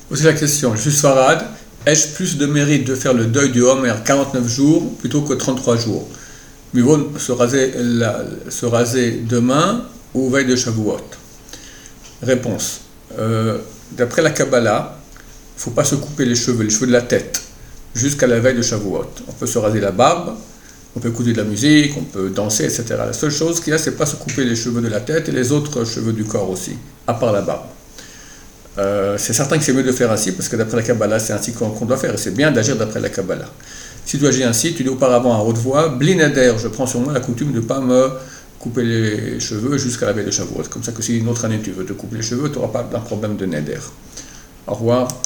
Voici la question. Je suis Sfarad. Ai-je plus de mérite de faire le deuil du Homer 49 jours plutôt que 33 jours? Mieux vaut se raser demain ou veille de Shavuot. Réponse. D'après la Kabbalah, il ne faut pas se couper les cheveux de la tête, jusqu'à la veille de Shavuot. On peut se raser la barbe, on peut écouter de la musique, on peut danser, etc. La seule chose qu'il y a, c'est pas se couper les cheveux de la tête et les autres cheveux du corps aussi, à part la barbe. C'est certain que c'est mieux de faire ainsi, parce que d'après la Kabbalah, c'est ainsi qu'on doit faire, et c'est bien d'agir d'après la Kabbalah. Si tu agis ainsi, tu dis auparavant à haute voix, Bli neder, je prends sur moi la coutume de ne pas me couper les cheveux jusqu'à la veille de Shavuot. Comme ça que si une autre année tu veux te couper les cheveux, tu n'auras pas d'un problème de neder. Au revoir.